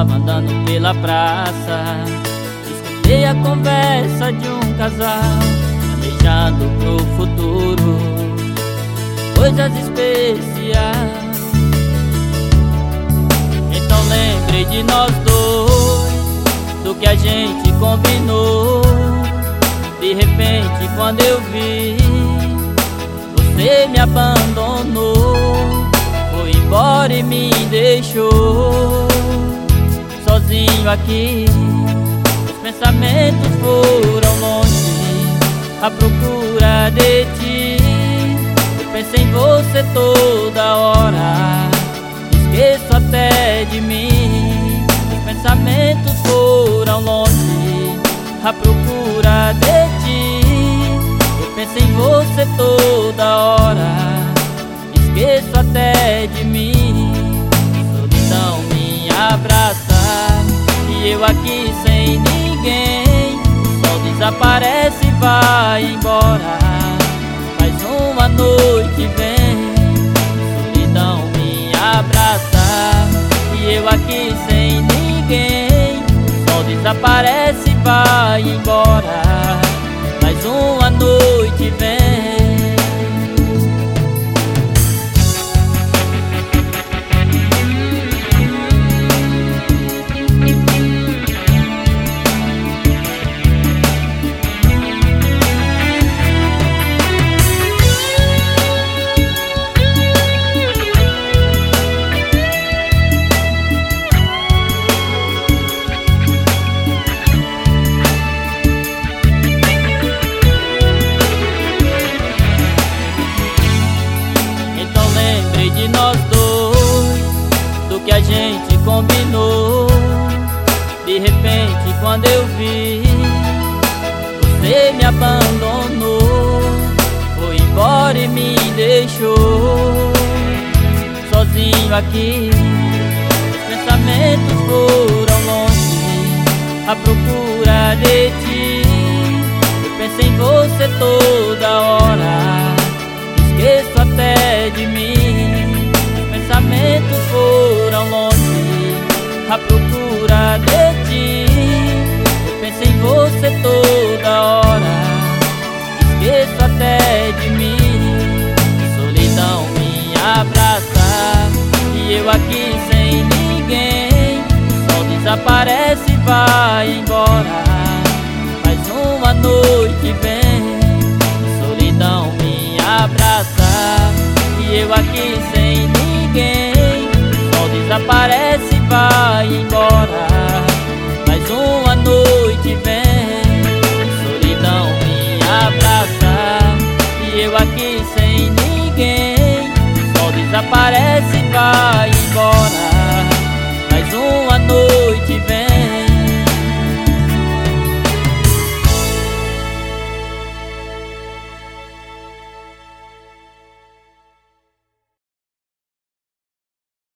tava andando pela praça, escutei a conversa de um casal, planejando pro futuro coisas especiais. Então lembrei de nós dois, do que a gente combinou. De repente quando eu vi, você me abandonou, foi embora e me deixou sozinho aqui. Os pensamentos foram longe à procura de ti. Eu penso em você toda hora, esqueço até de mim. Os pensamentos foram longe à procura de ti. Eu penso em você toda hora, esqueço até de mim. Solidão me abraça e eu aqui sem ninguém. O sol desaparece e vai embora, mais uma noite vem. Solidão me abraça e eu aqui sem ninguém. O sol desaparece e vai embora, mais uma noite vem. De nós dois, do que a gente combinou. De repente quando eu vi, você me abandonou, foi embora e me deixou sozinho aqui. Os pensamentos foram longe à procura de ti. Eu penso em você toda hora, esqueço até de mim. Os pensamentos foram longe à procura de ti. Eu penso em você toda hora, esqueço até de mim. Solidão me abraça e eu aqui sem ninguém. O sol desaparece e vai embora, mais uma noite vem. Solidão me abraça e eu aqui sem ninguém. O sol desaparece e vai embora, mais uma noite vem. Solidão me abraça e eu aqui sem ninguém. O sol desaparece e vai